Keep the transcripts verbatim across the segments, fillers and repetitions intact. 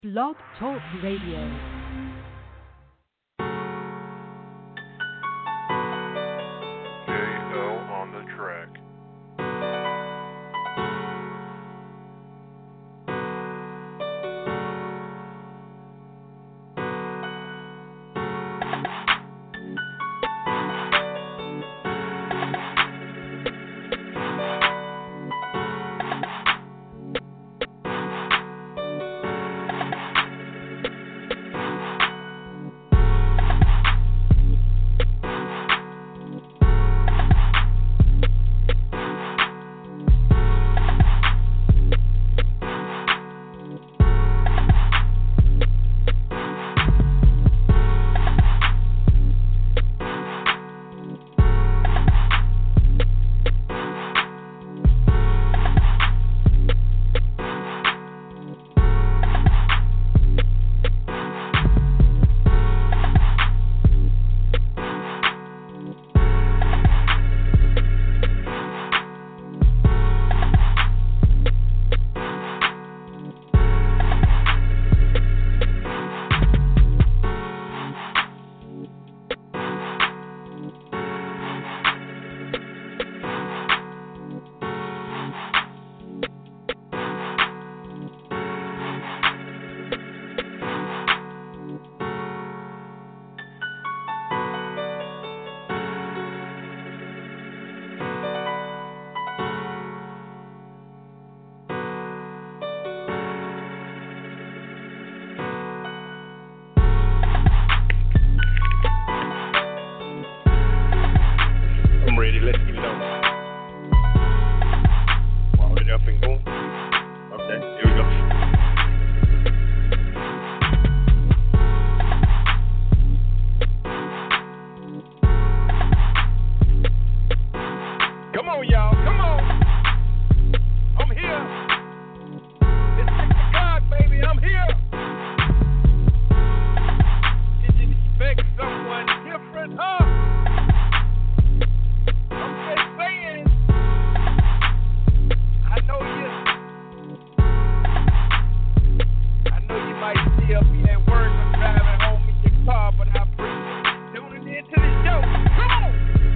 Blog Talk Radio. J O on the track. I'm ready. Let's get it on. Wild it up and go. Okay, here we go. Come on, y'all. Come on. I'm here. It's six o'clock, baby. I'm here. Did you expect someone different, huh? I'm just saying. I know you. I know you might still be at work or driving home in your car, but I appreciate you tuning in to the show. Come on.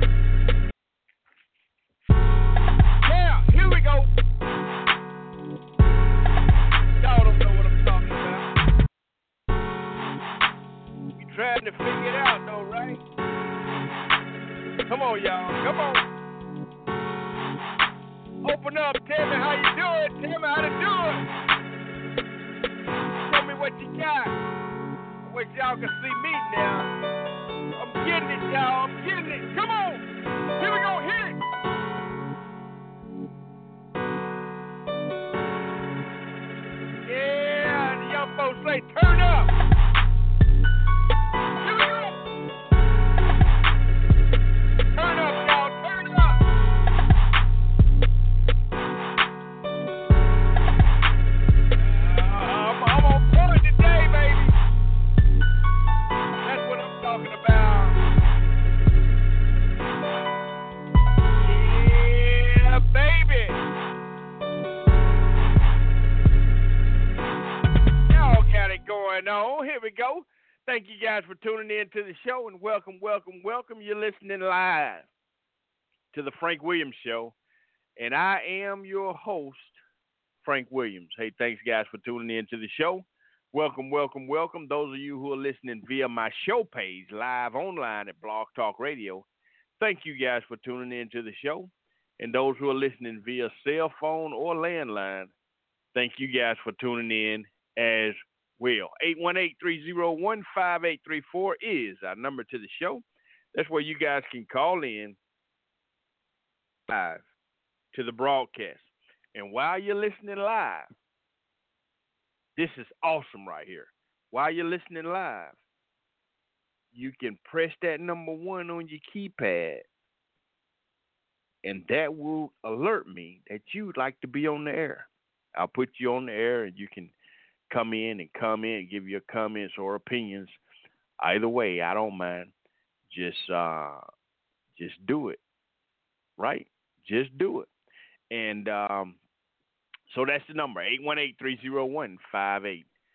Yeah, here we go. Y'all don't know what I'm talking about. You trying to figure it out, though, right? Come on, y'all. Come on. Open up. Tell me how you do it. Tell me how to do it. Show me what you got. I wish y'all could see me now. I'm getting it, y'all. I'm getting it. Come on. Here we go. Hit it. Yeah. The young folks say, turn up. Here we go. Turn up, y'all. Turn up. I'm, I'm on point today, baby. That's what I'm talking about. Yeah, baby. Y'all got it going on. Here we go. Thank you guys for tuning in to the show, and welcome, welcome, welcome. You're listening live to the Frank Williams Show, and I am your host, Frank Williams. Hey, thanks, guys, for tuning in to the show. Welcome, welcome, welcome. Those of you who are listening via my show page, live online at Blog Talk Radio, thank you guys for tuning in to the show. And those who are listening via cell phone or landline, thank you guys for tuning in as well. eight one eight, three oh one, five eight three four is our number to the show. That's where you guys can call in live to the broadcast. And while you're listening live, this is awesome right here. While you're listening live, you can press that number one on your keypad, and that will alert me that you'd like to be on the air. I'll put you on the air, and you can come in and comment, give your comments or opinions. Either way, I don't mind. Just, uh, just do it, right? Just do it. And um, so that's the number, eight one eight, three oh one, five eight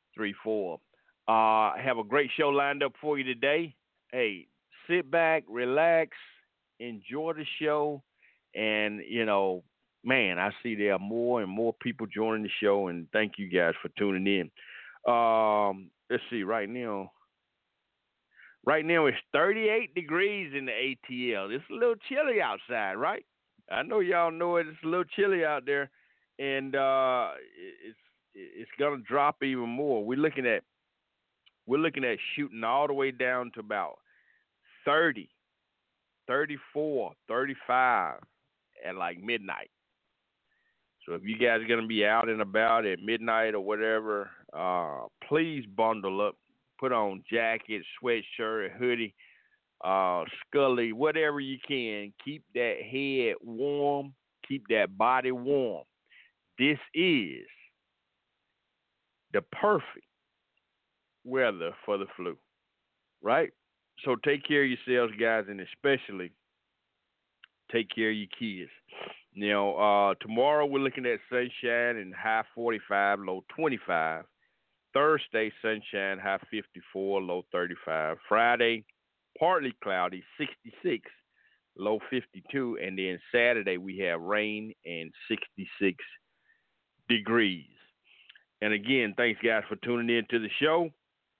three four. Uh, I have a great show lined up for you today. Hey, sit back, relax, enjoy the show, and you know, man, I see there are more and more people joining the show, and thank you guys for tuning in. Um, let's see, right now, right now it's thirty-eight degrees in the A T L. It's a little chilly outside, right? I know y'all know it. It's a little chilly out there, and uh, it's it's gonna drop even more. We're looking at we're looking at shooting all the way down to about thirty, thirty-four, thirty-five at like midnight. So if you guys are gonna be out and about at midnight or whatever, uh, please bundle up, put on jacket, sweatshirt, hoodie, uh, Scully, whatever you can. Keep that head warm. Keep that body warm. This is the perfect weather for the flu, right? So take care of yourselves, guys, and especially take care of your kids. You know, uh, tomorrow we're looking at sunshine and high forty-five, low twenty-five. Thursday, sunshine, high fifty-four, low thirty-five. Friday, partly cloudy, sixty-six, low fifty-two. And then Saturday, we have rain and sixty-six degrees. And again, thanks, guys, for tuning in to the show.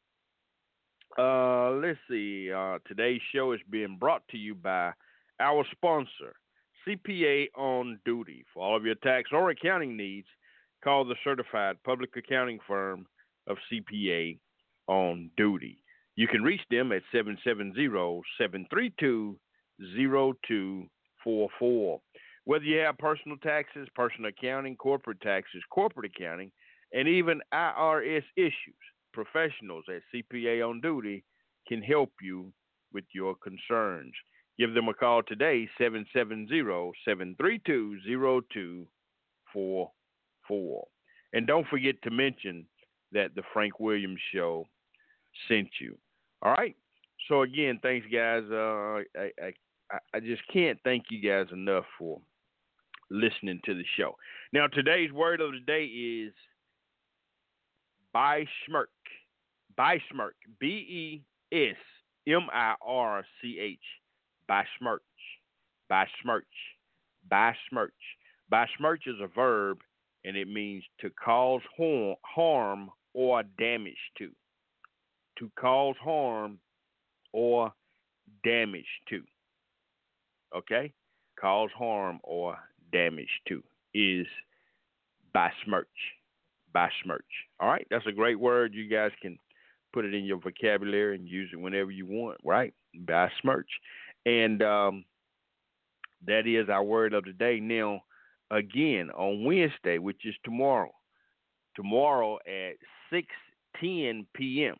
Uh, let's see. Uh, today's show is being brought to you by our sponsor, C P A on Duty. For all of your tax or accounting needs, call the certified public accounting firm of C P A on Duty. You can reach them at seven seven zero, seven three two, zero two four four. Whether you have personal taxes, personal accounting, corporate taxes, corporate accounting, and even I R S issues, professionals at C P A on Duty can help you with your concerns. Give them a call today, seven seven zero, seven three two, zero two four four. And don't forget to mention that the Frank Williams Show sent you. All right? So, again, thanks, guys. Uh, I, I, I just can't thank you guys enough for listening to the show. Now, today's word of the day is Beismirch. Beismirch. B E S M I R C H. Beismirch. Beismirch. Beismirch. Beismirch is a verb, and it means to cause harm or damage to. To cause harm or damage to. Okay? Cause harm or damage to is besmirch. Besmirch. All right? That's a great word. You guys can put it in your vocabulary and use it whenever you want, right? Besmirch. And um, that is our word of the day. Now, again, on Wednesday, which is tomorrow, tomorrow at six ten p.m.,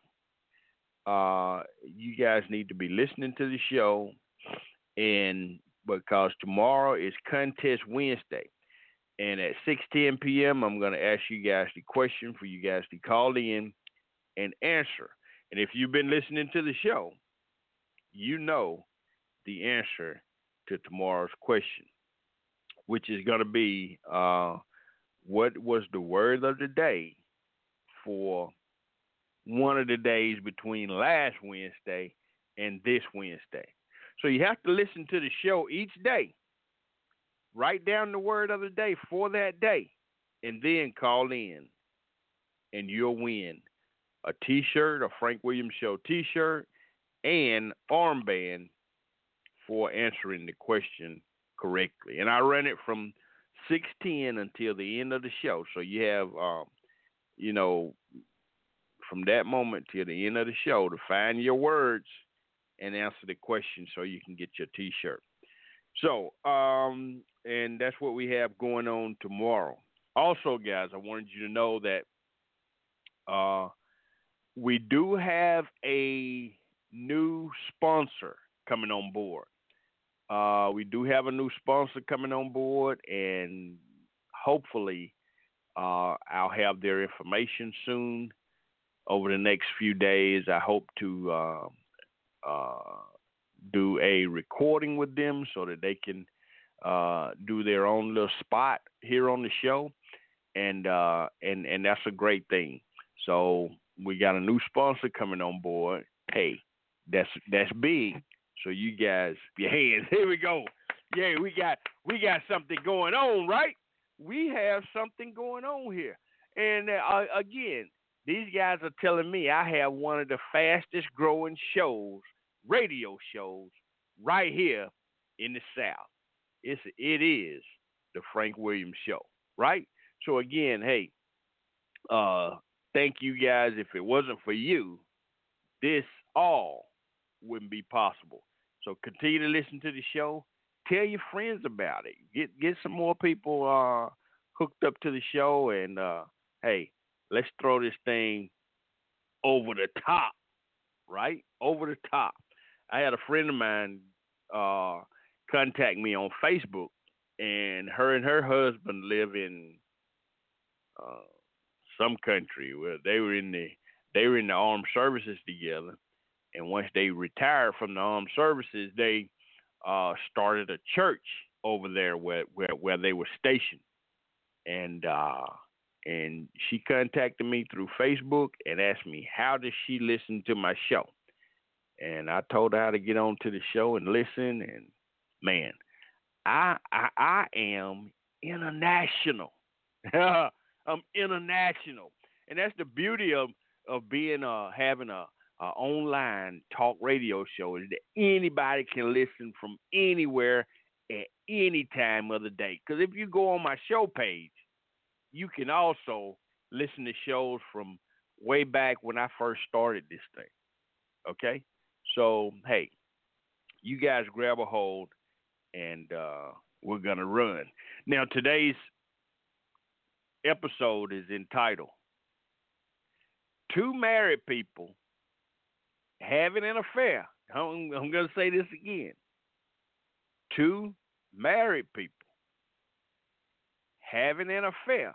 uh, you guys need to be listening to the show, and because tomorrow is Contest Wednesday. And at six ten p.m., I'm going to ask you guys the question for you guys to call in and answer. And if you've been listening to the show, you know the answer to tomorrow's question, which is going to be uh, what was the word of the day for one of the days between last Wednesday and this Wednesday. So you have to listen to the show each day. Write down the word of the day for that day, and then call in, and you'll win a T-shirt, a Frank Williams Show T-shirt, and armband for answering the question correctly. And I run it from six ten until the end of the show. So you have, um, you know, from that moment till the end of the show to find your words and answer the question so you can get your T-shirt. So, um, and that's what we have going on tomorrow. Also, guys, I wanted you to know that uh, we do have a new sponsor coming on board. Uh, we do have a new sponsor coming on board, and hopefully uh, I'll have their information soon. Over the next few days, I hope to uh, uh, do a recording with them so that they can uh, do their own little spot here on the show, and uh, and and that's a great thing. So we got a new sponsor coming on board. Hey, that's that's big. So you guys, your hands. Here we go. Yeah, we got we got something going on, right? We have something going on here. And uh, again, these guys are telling me I have one of the fastest growing shows, radio shows, right here in the South. It's it is the Frank Williams Show, right? So again, hey, uh, thank you guys. If it wasn't for you, this all wouldn't be possible. So continue to listen to the show. Tell your friends about it. Get get some more people uh, hooked up to the show, and uh, hey, let's throw this thing over the top, right? Over the top. I had a friend of mine uh, contact me on Facebook, and her and her husband live in uh, some country where they were in the they were in the armed services together, and once they retired from the armed services, they uh, started a church over there where where, where they were stationed, and uh, and she contacted me through Facebook and asked me how does she listen to my show, and I told her how to get on to the show and listen, and man, I I, I am international. I'm international, and that's the beauty of of being uh having a, a online talk radio show is that anybody can listen from anywhere at any time of the day. Because if you go on my show page, you can also listen to shows from way back when I first started this thing. Okay, so hey, you guys grab a hold, and uh, we're gonna run. Now today's episode is entitled Two Married People Having an Affair. I'm, I'm going to say this again. Two married people having an affair.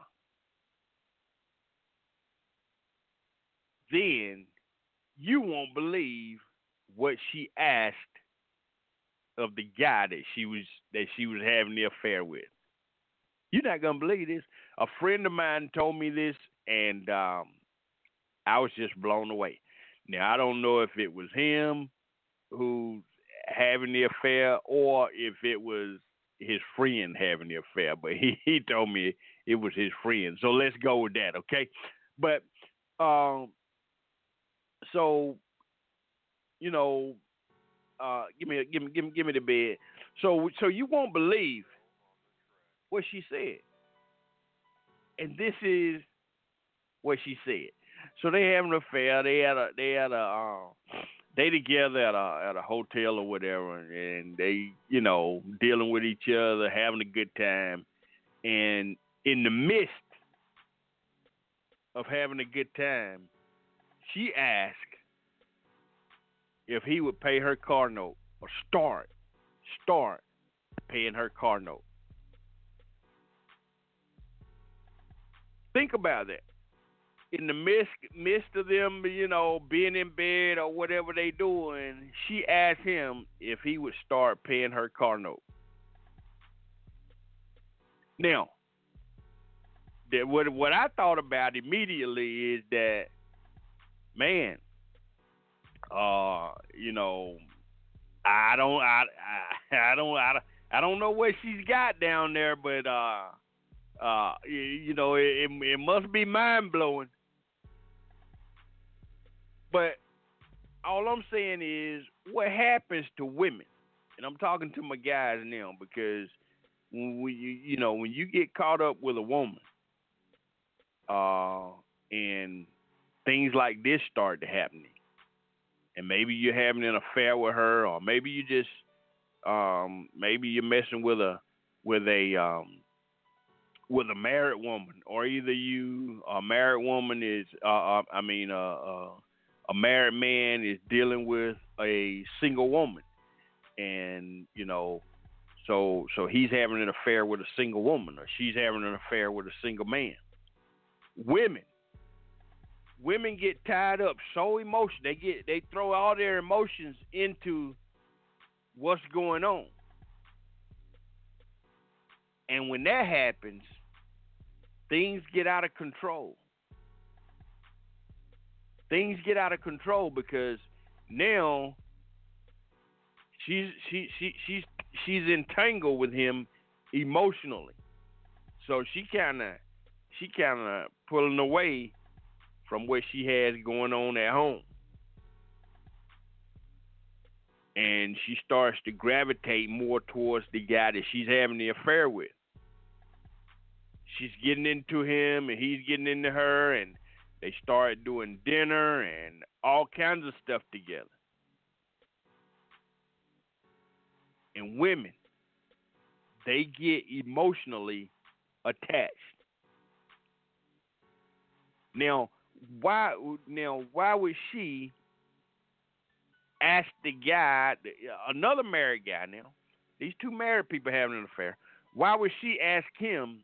Then you won't believe what she asked of the guy that she was that she was having the affair with. You're not gonna believe this. A friend of mine told me this, and um, I was just blown away. Now I don't know if it was him who's having the affair or if it was his friend having the affair, but he, he told me it was his friend. So let's go with that, okay? But um, so you know, uh, give me give me give me give me the bed. So so you won't believe what she said. And this is what she said. So they have an affair. They had a they had a uh, they together at a at a hotel or whatever, and they you know dealing with each other, having a good time. And in the midst of having a good time, she asked if he would pay her car note or start start paying her car note. Think about that. In the midst, midst of them, you know, being in bed or whatever they doing, she asked him if he would start paying her car note. Now, that what what I thought about immediately is that, man, uh, you know, I don't, I, I, I don't, I, I don't know what she's got down there, but uh. Uh, you, you know, it, it, it must be mind blowing. But all I'm saying is, what happens to women? And I'm talking to my guys now because when we, you, you know, when you get caught up with a woman, uh, and things like this start to happening, and maybe you're having an affair with her, or maybe you just, um, maybe you're messing with a, with a, um. with a married woman, or either you, a married woman is, uh, uh, I mean, uh, uh, a married man is dealing with a single woman, and you know, so so he's having an affair with a single woman, or she's having an affair with a single man. Women, women get tied up so emotional. They get they throw all their emotions into what's going on, and when that happens, things get out of control. things get out of control because now she's she she she's she's entangled with him emotionally. So she kind of she kind of pulling away from what she has going on at home. And she starts to gravitate more towards the guy that she's having the affair with. She's getting into him and he's getting into her, and they start doing dinner and all kinds of stuff together. And women, they get emotionally attached. Now, why now why would she ask the guy, another married guy now, these two married people having an affair, why would she ask him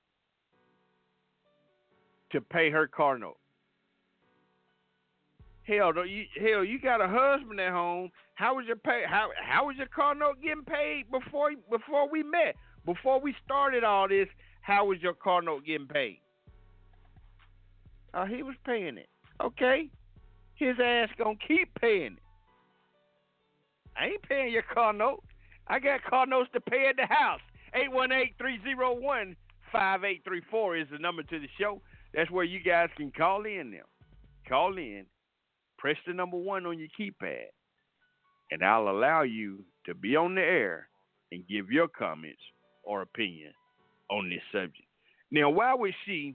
to pay her car note? Hell, don't you, hell, you got a husband at home. How was your pay? How how was your car note getting paid before before we met? Before we started all this, how was your car note getting paid? Oh, he was paying it. Okay, his ass gonna keep paying it. I ain't paying your car note. I got car notes to pay at the house. eight one eight, three oh one, five eight three four is the number to the show. That's where you guys can call in now. Call in, press the number one on your keypad, and I'll allow you to be on the air and give your comments or opinion on this subject. Now, why would she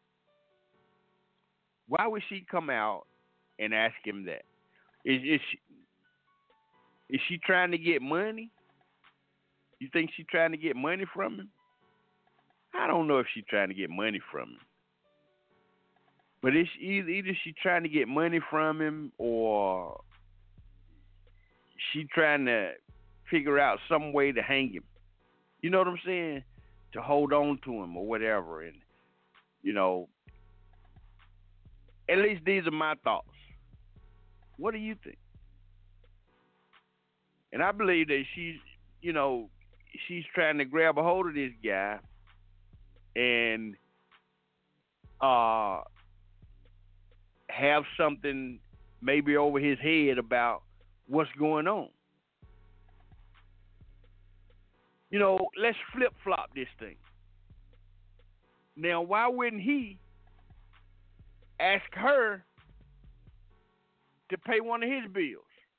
why would she come out and ask him that? Is, is she is she trying to get money? You think she's trying to get money from him? I don't know if she's trying to get money from him. But it's either, either she trying to get money from him or she trying to figure out some way to hang him. You know what I'm saying? To hold on to him or whatever. And, you know, at least these are my thoughts. What do you think? And I believe that she's, you know, she's trying to grab a hold of this guy and uh, have something maybe over his head about what's going on. You know, let's flip-flop this thing. Now, why wouldn't he ask her to pay one of his bills?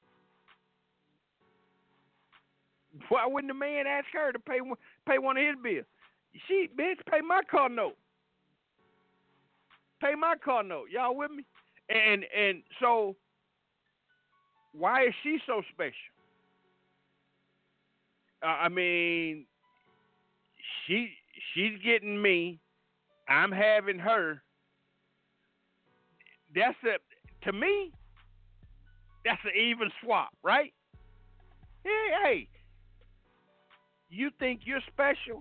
Why wouldn't the man ask her to pay one, pay one of his bills? She, bitch, pay my car note. Pay my car note. Y'all with me? And and so, why is she so special? Uh, I mean, she she's getting me. I'm having her. That's a to me. That's an even swap, right? Hey, hey. You think you're special?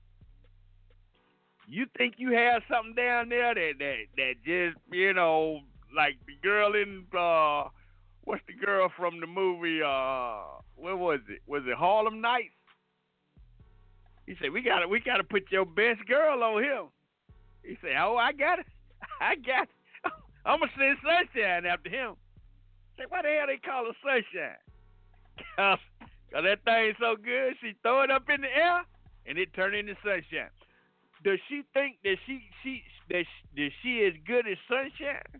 You think you have something down there that that, that just, you know, like the girl in, uh, what's the girl from the movie, uh, what was it? Was it Harlem Nights? He said, we gotta, we gotta put your best girl on him. He said, oh, I got it. I got it. I'm gonna send Sunshine after him. I said, why the hell they call her Sunshine? Cause Cause that thing's so good, she throw it up in the air and it turn into sunshine. Does she think that she she that she, that she is good as sunshine?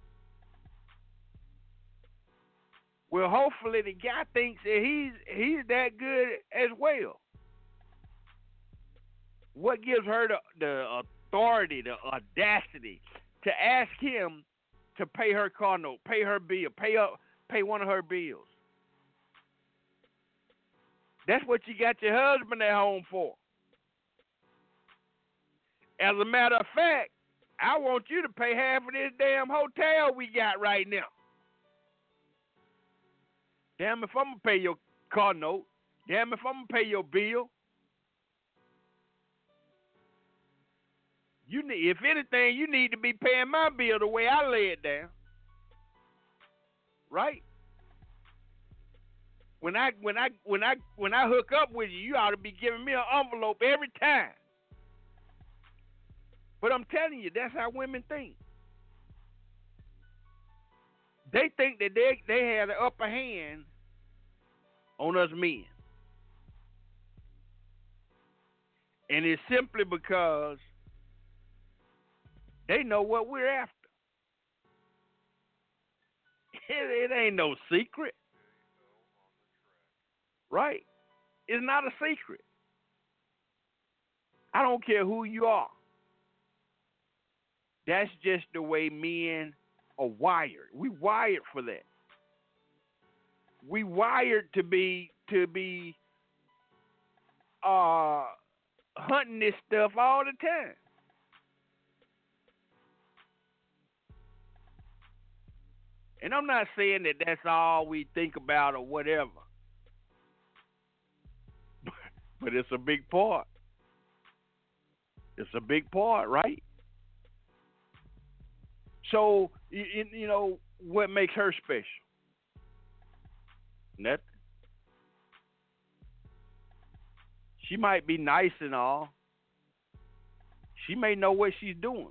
Well, hopefully the guy thinks that he's he's that good as well. What gives her the, the authority, the audacity to ask him to pay her car note, pay her bill, pay up, pay one of her bills? That's what you got your husband at home for. As a matter of fact, I want you to pay half of this damn hotel we got right now. Damn if I'm going to pay your car note. Damn if I'm going to pay your bill. You need, if anything, you need to be paying my bill the way I lay it down. Right? When I when I when I when I hook up with you, you ought to be giving me an envelope every time. But I'm telling you, that's how women think. They think that they they have the upper hand on us men, and it's simply because they know what we're after. It, it ain't no secret, right? It's not a secret. I don't care who you are. That's just the way men are wired. We wired for that. We wired to be to be uh, hunting this stuff all the time. And I'm not saying that that's all we think about or whatever, but it's a big part. It's a big part, right? So, you, you know, what makes her special? Nothing. She might be nice and all. She may know what she's doing.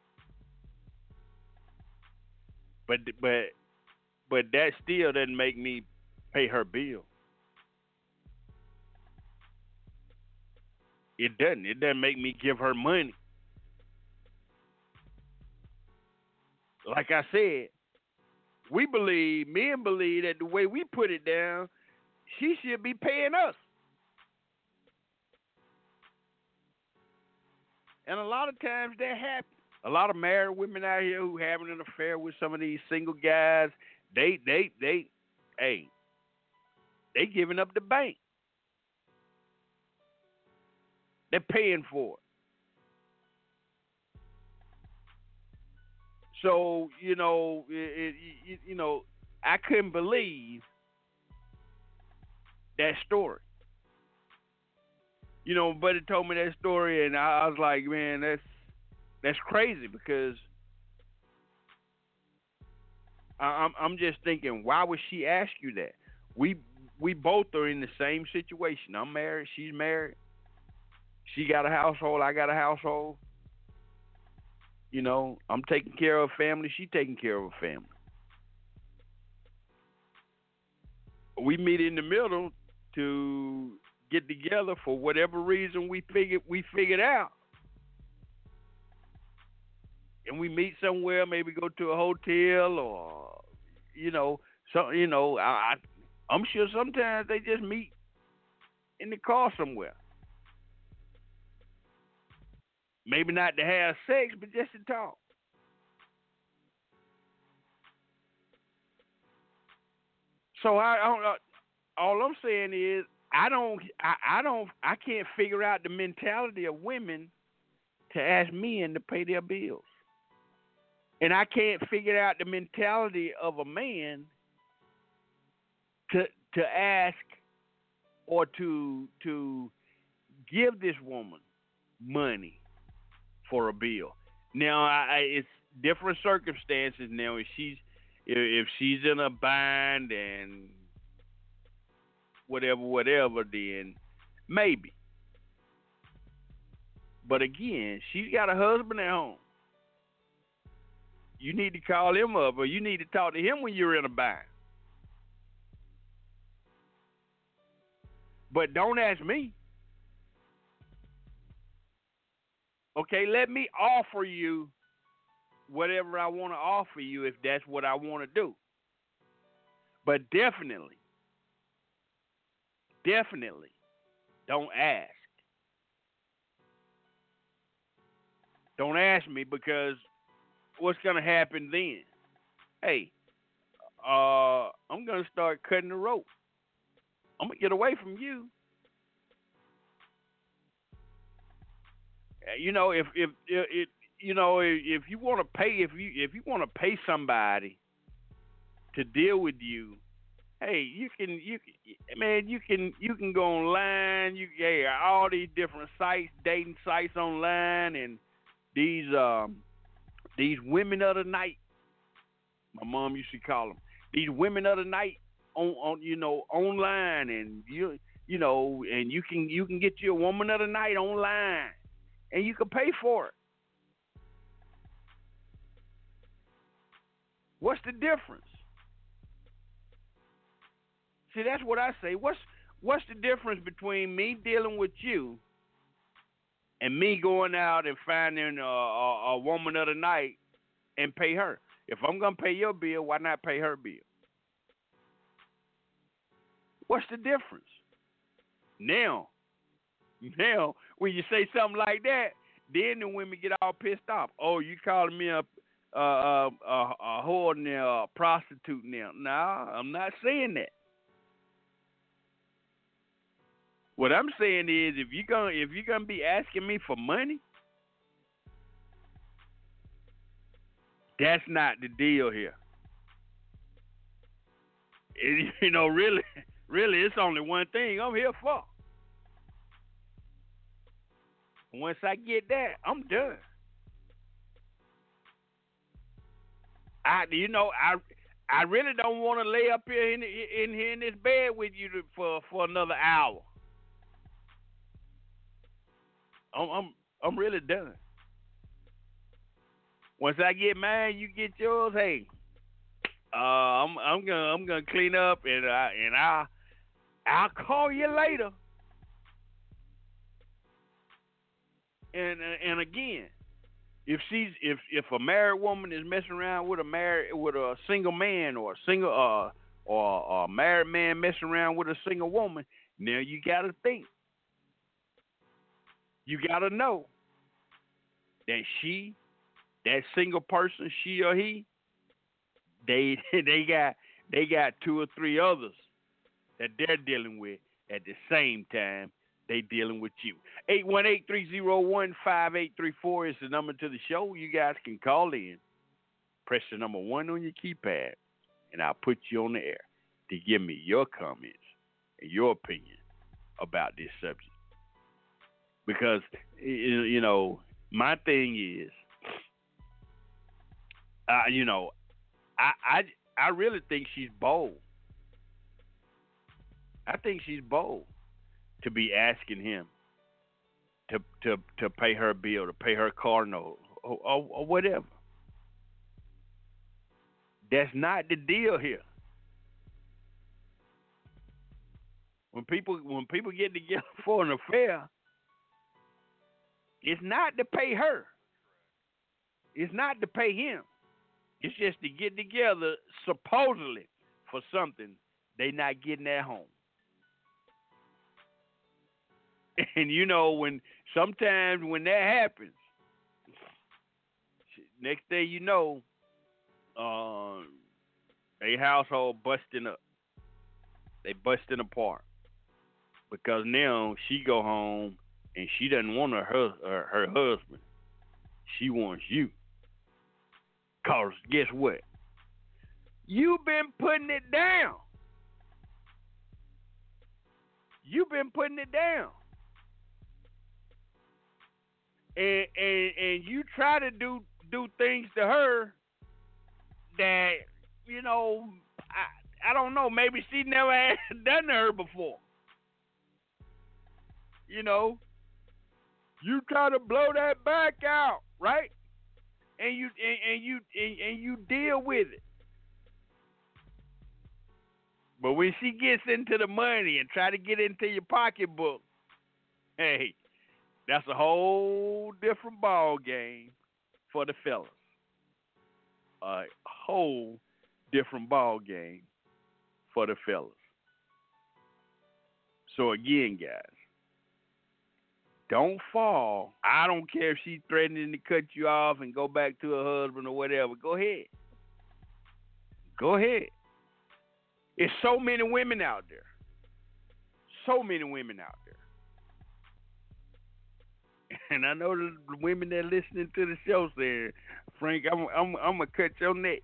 But but but that still doesn't make me pay her bill. It doesn't. It doesn't make me give her money. Like I said, we believe, men believe that the way we put it down, she should be paying us. And a lot of times they're happy. A lot of married women out here who having an affair with some of these single guys, they, they, they, hey, they giving up the bank. They're paying for it. So, you know, it, it, you know, I couldn't believe that story. You know, Buddy told me that story, and I, I was like, man, that's that's crazy because I, I'm I'm just thinking, why would she ask you that? We we both are in the same situation. I'm married. She's married. She got a household. I got a household. You know, I'm taking care of her family. She taking care of her family. We meet in the middle to get together for whatever reason we figured we figured out, and we meet somewhere. Maybe go to a hotel or, you know, so you know, I, I I'm sure sometimes they just meet in the car somewhere. Maybe not to have sex, but just to talk. So I, I don't. All I'm saying is I don't. I, I don't. I can't figure out the mentality of women to ask men to pay their bills, and I can't figure out the mentality of a man to to ask or to to give this woman money for a bill. Now, I, I, it's different circumstances. Now, if she's if, if she's in a bind and whatever, whatever, then maybe. But again, she's got a husband at home. You need to call him up, or you need to talk to him when you're in a bind. But don't ask me. Okay, let me offer you whatever I want to offer you if that's what I want to do. But definitely, definitely don't ask. Don't ask me, because what's going to happen then? Hey, uh, I'm going to start cutting the rope. I'm going to get away from you. You know, if if it, you know, if you want to pay, if you if you want to pay somebody to deal with you, hey, you can you can, man, you can you can go online. You yeah, all these different sites, dating sites online, and these um these women of the night. My mom used to call them these women of the night on on you know online, and you you know, and you can you can get you a woman of the night online. And you can pay for it. What's the difference? See, that's what I say. What's what's the difference between me dealing with you and me going out and finding a, a, a woman of the night and pay her? If I'm gonna pay your bill, why not pay her bill? What's the difference? Now, now, when you say something like that, then the women get all pissed off. Oh, you calling me a a a, a, a whore now, a prostitute now? No, I'm not saying that. What I'm saying is, if you're gonna if you're gonna be asking me for money, that's not the deal here. It, you know, really, really, it's only one thing I'm here for. Once I get that, I'm done. I, you know, I, I really don't want to lay up here in in here in this bed with you to, for for another hour. I'm I'm I'm really done. Once I get mine, you get yours. Hey, uh, I'm I'm gonna I'm gonna clean up and I and I I'll call you later. And uh, and again, if she's if if a married woman is messing around with a married with a single man or a single uh or a married man messing around with a single woman, now you gotta think. You gotta know that she, that single person, she or he, they they got they got two or three others that they're dealing with at the same time they dealing with you. eight one eight, three oh one, five eight three four is the number to the show. You guys can call in. Press the number one on your keypad, and I'll put you on the air to give me your comments and your opinion about this subject. Because, you know, my thing is, uh, you know, I, I, I really think she's bold. I think she's bold to be asking him to to to pay her bill, to pay her car note, or, or, or whatever. That's not the deal here. When people when people get together for an affair, it's not to pay her. It's not to pay him. It's just to get together supposedly for something they not getting at home. And you know, when sometimes when that happens, next day you know, uh, a household busting up. They busting apart because now she go home and she doesn't want her her, her husband. She wants you. Cause guess what? You've been putting it down. You've been putting it down. And, and and you try to do do things to her that, you know, I, I don't know, maybe she never had done to her before. You know, you try to blow that back out, right? And you and, and you and, and you deal with it. But when she gets into the money and try to get into your pocketbook, hey, that's a whole different ball game for the fellas. A whole different ball game for the fellas. So again, guys, don't fall. I don't care if she's threatening to cut you off and go back to her husband or whatever. Go ahead. Go ahead. There's so many women out there. So many women out there. And I know the women that are listening to the show saying, Frank, I'm, I'm, I'm going to cut your neck.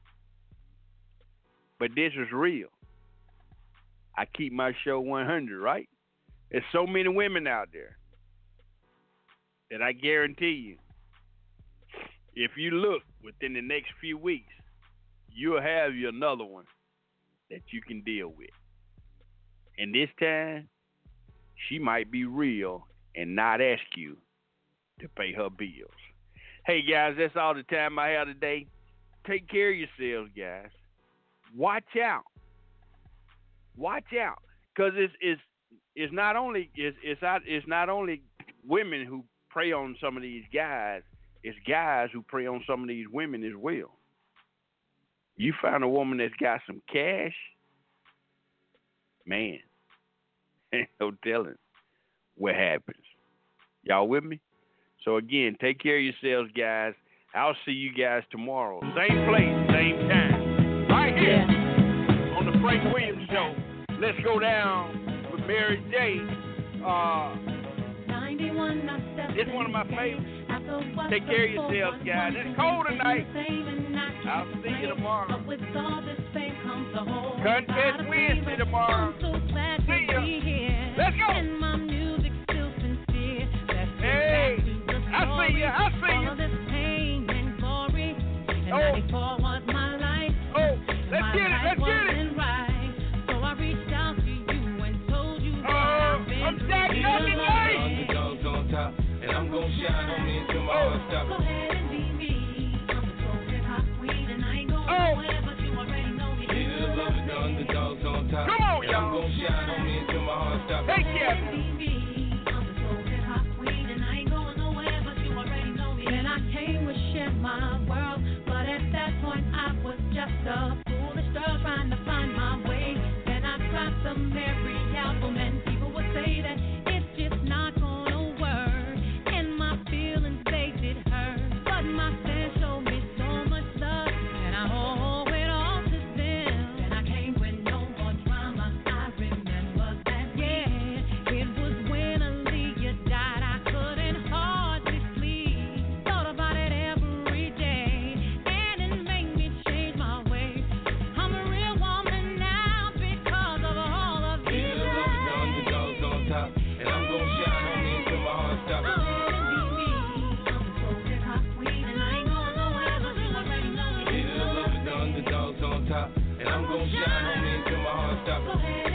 But this is real. I keep my show one hundred, right? There's so many women out there that I guarantee you, if you look within the next few weeks, you'll have you another one that you can deal with. And this time, she might be real and not ask you to pay her bills. Hey, guys, that's all the time I have today. Take care of yourselves, guys. Watch out. watch out, because it's it's it's not only it's it's not it's not only women who prey on some of these guys. It's guys who prey on some of these women as well. You find a woman that's got some cash, man, ain't no telling what happens. Y'all with me? So again, take care of yourselves, guys. I'll see you guys tomorrow. Same place, same time. Right here yeah. on the Frank Williams Show. Let's go down with Mary J. Uh, it's one of my favorites. Take care of yourselves, guys. It's cold tonight. I'll see you tomorrow. Contest Wednesday tomorrow. See ya. Let's go. Hey, I see ya. I see ya. Oh, oh, let's get it. Let's get it. So I reached out to you and told you that I've been I'm stacking up tonight. Underdogs on top, and I'm gonna shine on me until my heart stops. Go ahead and be me. I'm the chosen hot queen, and I ain't going nowhere, but you already know me. Leader of love is the underdogs on top. Come on, y'all. I'm gonna shine on me until my heart stops. Hey, Kevin. My world, but at that point I was just a foolish girl trying to find my way. Then I dropped the Mary album, and people would say that it's just not gonna work, and my feelings they did hurt. But my fans showed me so much love, and I owe it all to them. Then I came with no more drama. I remember that, yeah, it was when Aaliyah died. I couldn't hardly sleep. Thought about it every and I'm gonna shine on me until my heart stops.